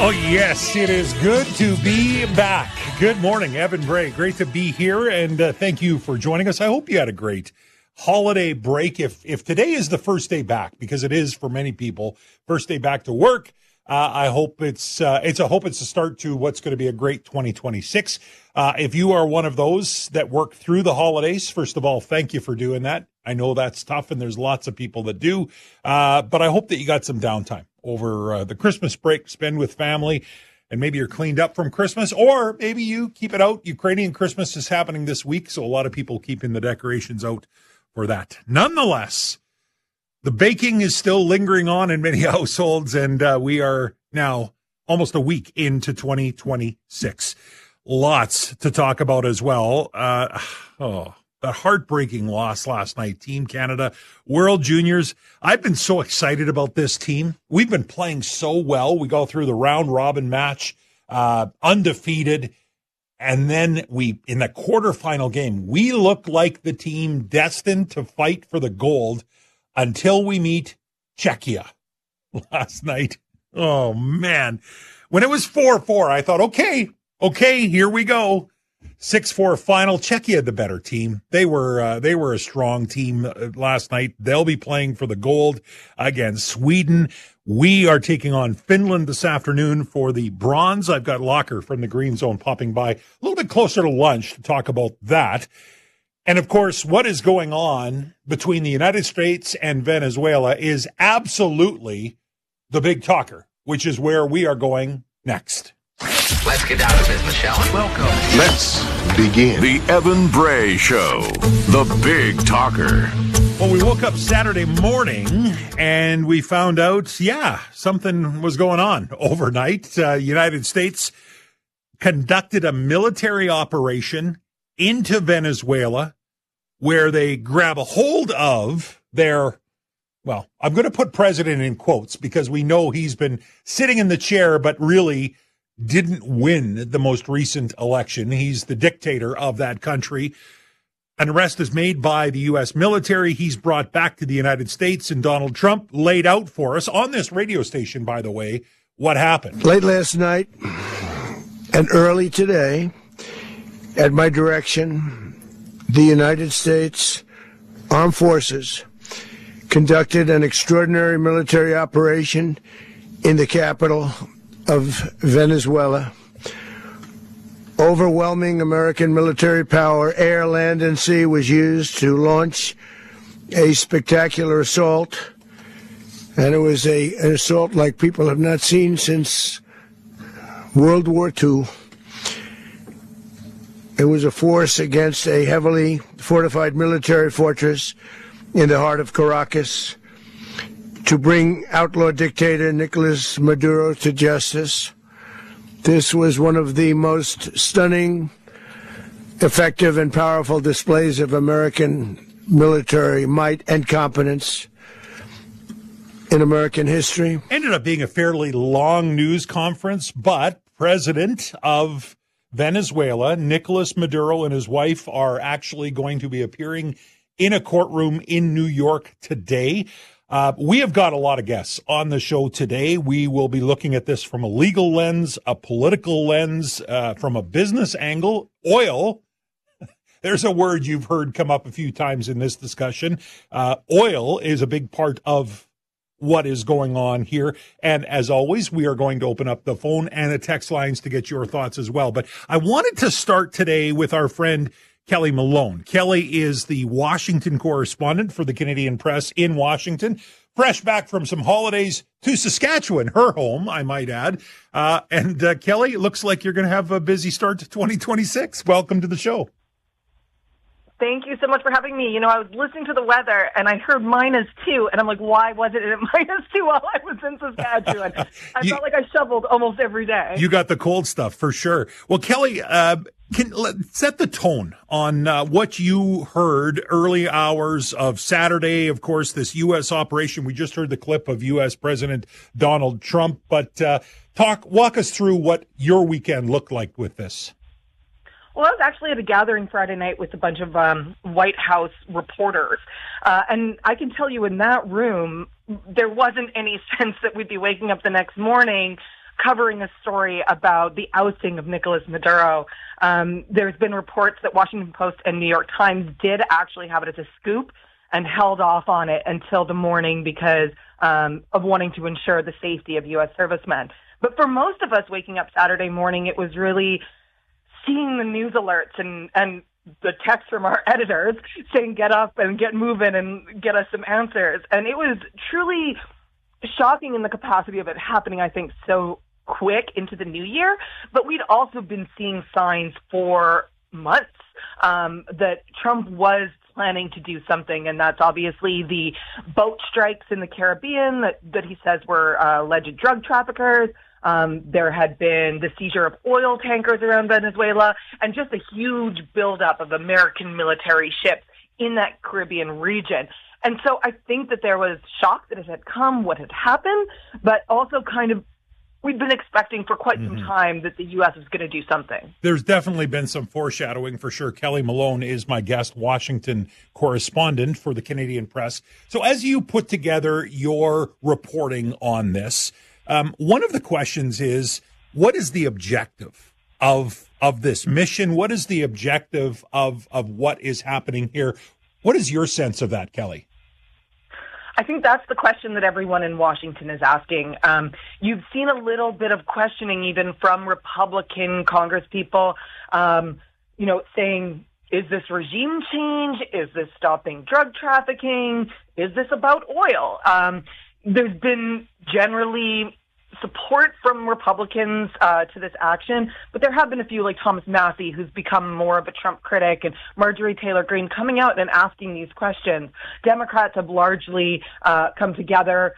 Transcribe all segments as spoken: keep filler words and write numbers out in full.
Oh, yes, it is good to be back. Good morning, Evan Bray. Great to be here, and uh, thank you for joining us. I hope you had a great holiday break. If if today is the first day back, because it is for many people, first day back to work, uh, I hope it's uh, it's a hope it's a start to what's going to be a great twenty twenty-six. Uh, if you are one of those that work through the holidays, first of all, thank you for doing that. I know that's tough, and there's lots of people that do, uh, but I hope that you got some downtime over uh, the Christmas break, spend with family, and maybe you're cleaned up from Christmas, or maybe you keep it out. Ukrainian Christmas is happening this week, so a lot of people keeping the decorations out for that. Nonetheless, the baking is still lingering on in many households, and uh, we are now almost a week into twenty twenty-six. Lots to talk about as well. Uh, oh, the heartbreaking loss last night. Team Canada, World Juniors. I've been so excited about this team. We've been playing so well. We go through the round-robin match, uh, undefeated, and then we, in the quarterfinal game, we look like the team destined to fight for the gold until we meet Czechia last night. Oh, man. When it was four four, I thought, okay, okay, here we go. six four final. Czechia, the better team. They were uh, they were a strong team last night. They'll be playing for the gold against Sweden. We are taking on Finland this afternoon for the bronze. I've got Locker from the Green Zone popping by a little bit closer to lunch to talk about that. And, of course, what is going on between the United States and Venezuela is absolutely the big talker, which is where we are going next. Let's get down to business, shall we? Welcome. Let's begin. The Evan Bray Show, the big talker. Well, we woke up Saturday morning and we found out, yeah, something was going on overnight. Uh, United States conducted a military operation into Venezuela where they grab a hold of their, well, I'm going to put president in quotes because we know he's been sitting in the chair, but really didn't win the most recent election. He's the dictator of that country. An arrest is made by the U S military. He's brought back to the United States, and Donald Trump laid out for us on this radio station, by the way, what happened. Late last night and early today, at my direction, the United States Armed Forces conducted an extraordinary military operation in the capital of Venezuela. Overwhelming American military power, air, land, and sea, was used to launch a spectacular assault. And it was a, an assault like people have not seen since World War Two. It was a force against a heavily fortified military fortress in the heart of Caracas to bring outlaw dictator Nicolas Maduro to justice. This was one of the most stunning, effective, and powerful displays of American military might and competence in American history. Ended up being a fairly long news conference, but President of Venezuela, Nicolas Maduro, and his wife are actually going to be appearing in a courtroom in New York today. Uh, we have got a lot of guests on the show today. We will be looking at this from a legal lens, a political lens, uh, from a business angle. Oil, there's a word you've heard come up a few times in this discussion. Uh, oil is a big part of what is going on here. And as always, we are going to open up the phone and the text lines to get your thoughts as well. But I wanted to start today with our friend Kelly Malone. Kelly is the Washington correspondent for the Canadian Press in Washington, fresh back from some holidays to Saskatchewan, her home, I might add. Uh, and uh, Kelly, it looks like you're going to have a busy start to twenty twenty-six. Welcome to the show. Thank you so much for having me. You know, I was listening to the weather, and I heard minus two, and I'm like, why was it at minus two while I was in Saskatchewan? I you, felt like I shoveled almost every day. You got the cold stuff, for sure. Well, Kelly, uh, can let, set the tone on uh, what you heard early hours of Saturday. Of course, this U S operation. We just heard the clip of U S President Donald Trump, but uh, talk, walk us through what your weekend looked like with this. Well, I was actually at a gathering Friday night with a bunch of um, White House reporters. Uh, and I can tell you in that room, there wasn't any sense that we'd be waking up the next morning covering a story about the ousting of Nicolas Maduro. Um, there's been reports that Washington Post and New York Times did actually have it as a scoop and held off on it until the morning because um, of wanting to ensure the safety of U S servicemen. But for most of us waking up Saturday morning, it was really seeing the news alerts and, and the text from our editors saying, get up and get moving and get us some answers. And it was truly shocking in the capacity of it happening, I think, so quick into the new year. But we'd also been seeing signs for months um, that Trump was planning to do something, and that's obviously the boat strikes in the Caribbean that, that he says were uh, alleged drug traffickers. Um, there had been the seizure of oil tankers around Venezuela and just a huge buildup of American military ships in that Caribbean region. And so I think that there was shock that it had come, what had happened, but also kind of we've been expecting for quite mm-hmm. some time that the U S was going to do something. There's definitely been some foreshadowing for sure. Kelly Malone is my guest, Washington correspondent for the Canadian Press. So as you put together your reporting on this, um, one of the questions is, what is the objective of of this mission? What is the objective of of what is happening here? What is your sense of that, Kelly? I think that's the question that everyone in Washington is asking. Um, you've seen a little bit of questioning even from Republican congresspeople, um, you know, saying, is this regime change? Is this stopping drug trafficking? Is this about oil? Um, there's been generally support from Republicans uh, to this action, but there have been a few, like Thomas Massey, who's become more of a Trump critic, and Marjorie Taylor Greene coming out and asking these questions. Democrats have largely uh, come together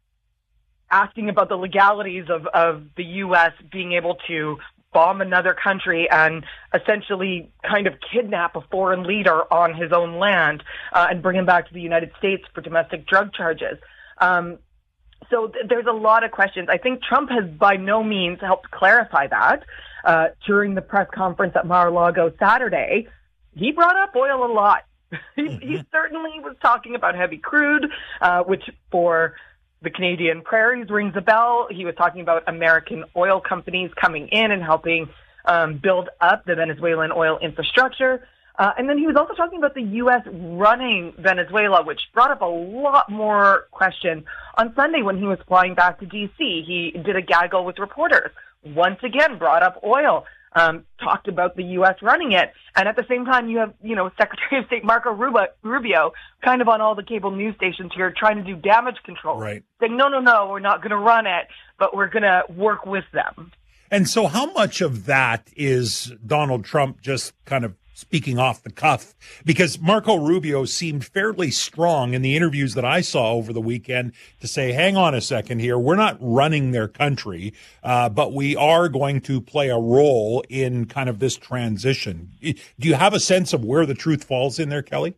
asking about the legalities of, of the U S being able to bomb another country and essentially kind of kidnap a foreign leader on his own land uh, and bring him back to the United States for domestic drug charges. Um, So th- there's a lot of questions. I think Trump has by no means helped clarify that. Uh, during the press conference at Mar-a-Lago Saturday, he brought up oil a lot. he, mm-hmm. he certainly was talking about heavy crude, uh, which for the Canadian prairies rings a bell. He was talking about American oil companies coming in and helping um, build up the Venezuelan oil infrastructure. Uh, and then he was also talking about the U S running Venezuela, which brought up a lot more questions. On Sunday, when he was flying back to D C, he did a gaggle with reporters. Once again, brought up oil, um, talked about the U S running it. And at the same time, you have, you know, Secretary of State Marco Rubio kind of on all the cable news stations here trying to do damage control. Right. Saying, no, no, no, we're not going to run it, but we're going to work with them. And so how much of that is Donald Trump just kind of speaking off the cuff? Because Marco Rubio seemed fairly strong in the interviews that I saw over the weekend to say, hang on a second here, we're not running their country, uh, but we are going to play a role in kind of this transition. Do you have a sense of where the truth falls in there, Kelly?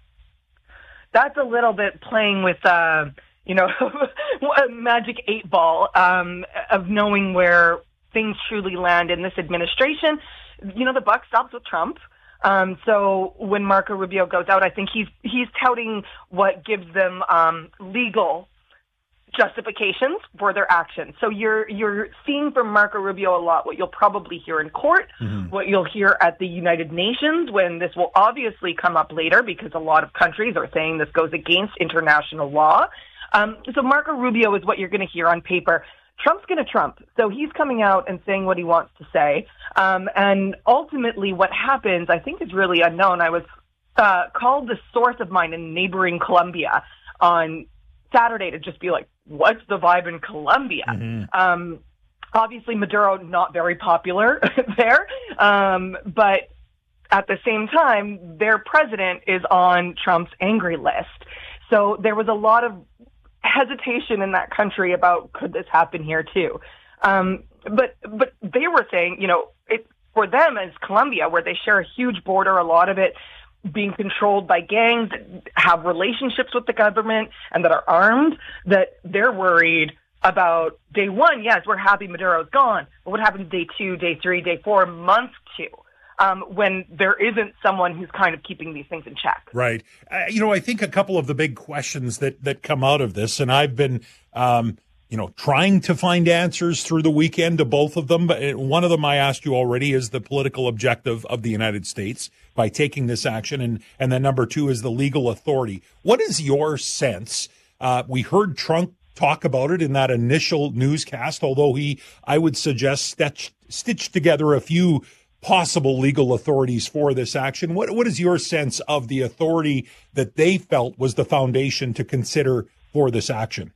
That's a little bit playing with, uh, you know, a magic eight ball um, of knowing where things truly land in this administration. You know, the buck stops with Trump. Um, so when Marco Rubio goes out, I think he's he's touting what gives them um, legal justifications for their actions. So you're you're seeing from Marco Rubio a lot what you'll probably hear in court, mm-hmm. what you'll hear at the United Nations, when this will obviously come up later because a lot of countries are saying this goes against international law. Um, so Marco Rubio is what you're going to hear on paper. Trump's going to Trump. So he's coming out and saying what he wants to say. Um, and ultimately what happens, I think, is really unknown. I was uh, called the source of mine in neighboring Colombia on Saturday to just be like, what's the vibe in Colombia? Mm-hmm. Um, obviously, Maduro, not very popular there. Um, but at the same time, their president is on Trump's angry list. So there was a lot of hesitation in that country about, could this happen here too? Um, but but they were saying, you know, it, for them as Colombia, where they share a huge border, a lot of it being controlled by gangs that have relationships with the government and that are armed, that they're worried about day one. Yes, we're happy Maduro's gone, but what happens day two, day three, day four, month two? Um, when there isn't someone who's kind of keeping these things in check. Right. Uh, you know, I think a couple of the big questions that, that come out of this, and I've been um, you know, trying to find answers through the weekend to both of them. But one of them I asked you already is the political objective of the United States by taking this action. And, and then number two is the legal authority. What is your sense? Uh, we heard Trump talk about it in that initial newscast, although he, I would suggest, stitched, stitched together a few possible legal authorities for this action. What, what is your sense of the authority that they felt was the foundation to consider for this action?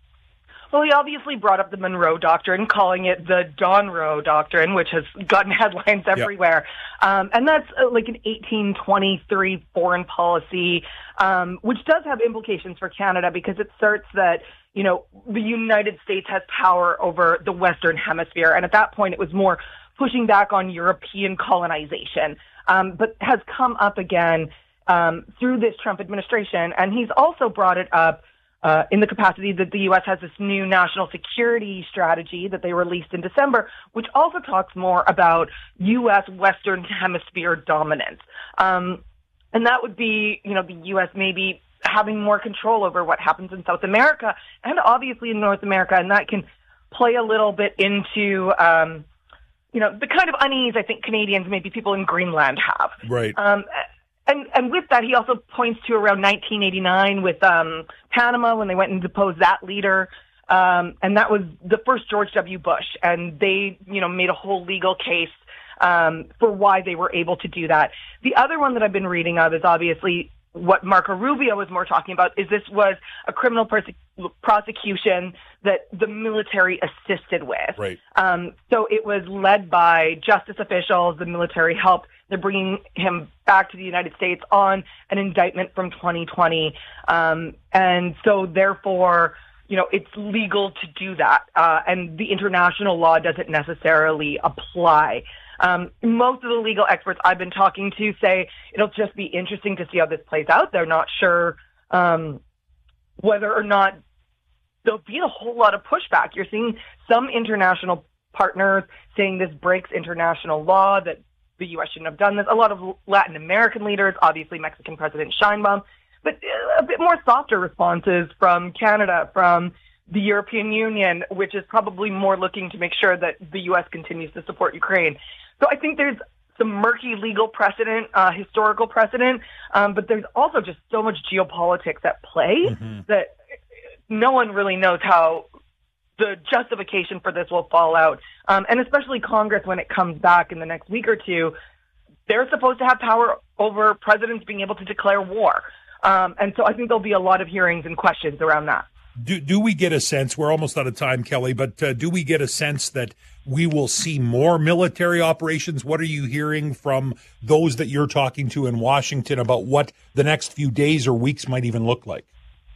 Well, he obviously brought up the Monroe Doctrine, calling it the Don Roe Doctrine, which has gotten headlines everywhere. Yep. Um, and that's uh, like an eighteen twenty-three foreign policy, um, which does have implications for Canada because it asserts that, you know, the United States has power over the Western Hemisphere. And at that point, it was more pushing back on European colonization, um, but has come up again um, through this Trump administration. And he's also brought it up Uh, in the capacity that the U S has this new national security strategy that they released in December, which also talks more about U S Western Hemisphere dominance. Um, and that would be, you know, the U S maybe having more control over what happens in South America and obviously in North America. And that can play a little bit into, um, you know, the kind of unease I think Canadians, maybe people in Greenland have. Right. Um, And, and with that, he also points to around nineteen eighty-nine with um, Panama when they went and deposed that leader. Um, and that was the first George W. Bush. And they, you know, made a whole legal case um, for why they were able to do that. The other one that I've been reading of is obviously what Marco Rubio was more talking about, is this was a criminal perse- prosecution that the military assisted with. Right. Um, so it was led by justice officials, the military helped. They're bringing him back to the United States on an indictment from twenty twenty. Um, and so therefore, you know, it's legal to do that. Uh, and the international law doesn't necessarily apply. Um, most of the legal experts I've been talking to say it'll just be interesting to see how this plays out. They're not sure um, whether or not there'll be a whole lot of pushback. You're seeing some international partners saying this breaks international law, that the U S shouldn't have done this. A lot of Latin American leaders, obviously Mexican President Sheinbaum, but a bit more softer responses from Canada, from the European Union, which is probably more looking to make sure that the U S continues to support Ukraine. So I think there's some murky legal precedent, uh, historical precedent, um, but there's also just so much geopolitics at play mm-hmm. that no one really knows how the justification for this will fall out. Um, and especially Congress, when it comes back in the next week or two, they're supposed to have power over presidents being able to declare war. Um, and so I think there'll be a lot of hearings and questions around that. Do, do we get a sense, we're almost out of time, Kelly, but uh, do we get a sense that we will see more military operations? What are you hearing from those that you're talking to in Washington about what the next few days or weeks might even look like?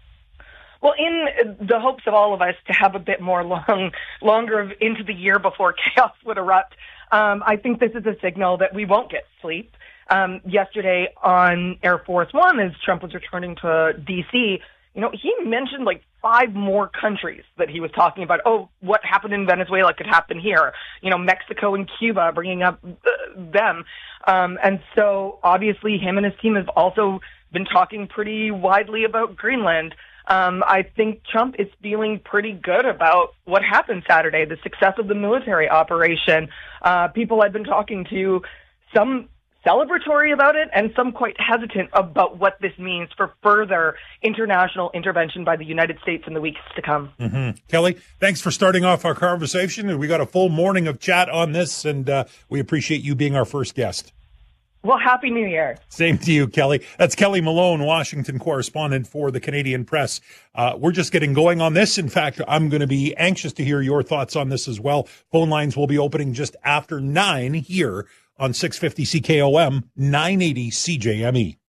Well, in the hopes of all of us to have a bit more long, longer into the year before chaos would erupt, um, I think this is a signal that we won't get sleep. Um, yesterday on Air Force One, as Trump was returning to D C, you know, he mentioned like five more countries that he was talking about. Oh, what happened in Venezuela could happen here. You know, Mexico and Cuba, bringing up uh, them. Um, and so obviously him and his team have also been talking pretty widely about Greenland. Um, I think Trump is feeling pretty good about what happened Saturday, the success of the military operation. Uh, people I've been talking to, some celebratory about it and some quite hesitant about what this means for further international intervention by the United States in the weeks to come. Mm-hmm. Kelly, thanks for starting off our conversation. We got a full morning of chat on this, and uh, we appreciate you being our first guest. Well, Happy New Year. Same to you, Kelly. That's Kelly Malone, Washington correspondent for the Canadian Press. Uh, we're just getting going on this. In fact, I'm going to be anxious to hear your thoughts on this as well. Phone lines will be opening just after nine here on six fifty C K O M, nine eighty C J M E.